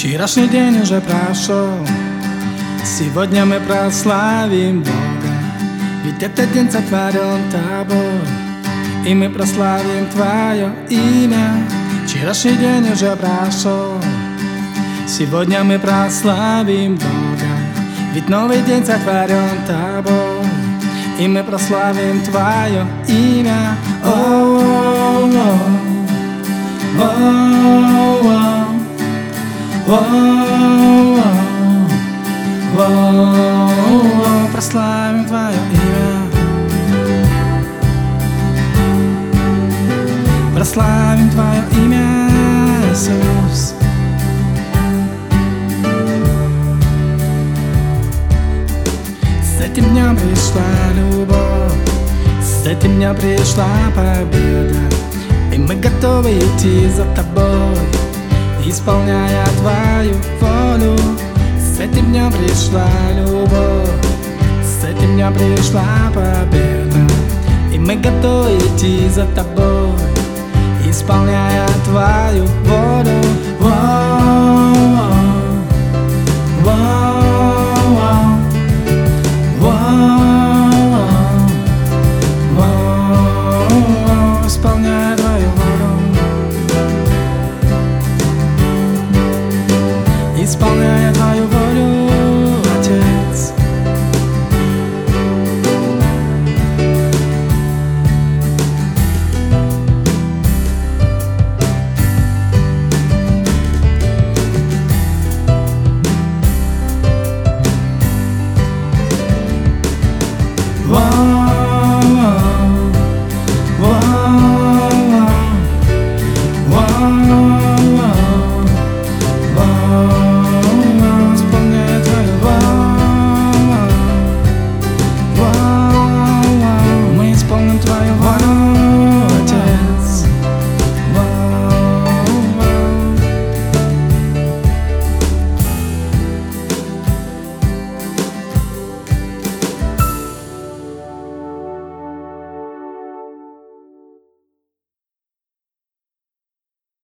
Вчерашний день уже прошел, сегодня мы прославим Бога. Ведь этот день сотворен тобой, и мы прославим Твое имя. Вчерашний день уже прошел, сегодня мы прославим Бога. Ведь новый день сотворен тобой, и мы прославим Твое имя. Прославим Твое имя, прославим Твое имя, Иисус. С этим днем пришла любовь, с этим днем пришла победа, и мы готовы идти за Тобой, исполняя Твою волю. С этим днем пришла любовь, с этим днем пришла победа, и мы готовы идти за Тобой, исполняя Твою волю.